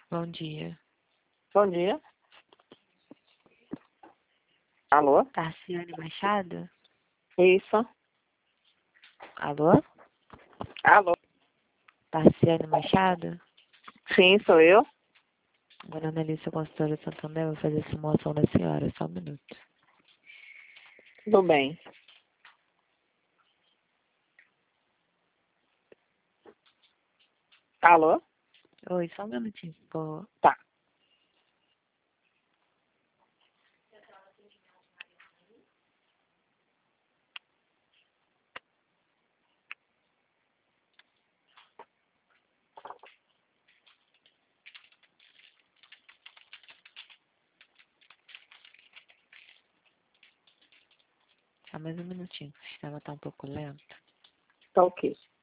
Bom dia. Bom dia. Alô? Tarciane Machado? Isso. Alô? Alô? Tarciane Machado? Sim, sou eu. Meu nome é Alice, consultora Santander. Vou fazer a simulação da senhora. Só um minuto. Tudo bem. Alô? Oi, só um minutinho, por favor. Tá. Só mais um minutinho. O sistema tá um pouco lento. Tá ok.